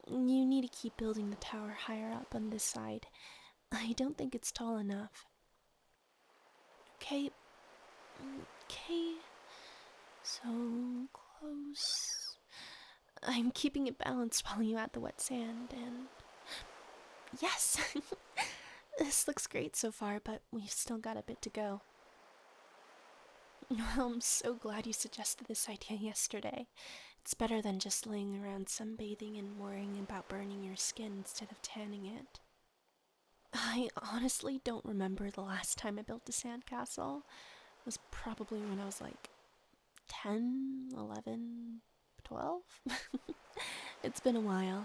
You need to keep building the tower higher up on this side. I don't think it's tall enough. Okay, okay, so close. I'm keeping it balanced while you add the wet sand, and yes! This looks great so far, but we've still got a bit to go. Well, I'm so glad you suggested this idea yesterday. It's better than just laying around sunbathing and worrying about burning your skin instead of tanning it. I honestly don't remember the last time I built a sandcastle. It was probably when I was like 10, 11, 12. It's been a while.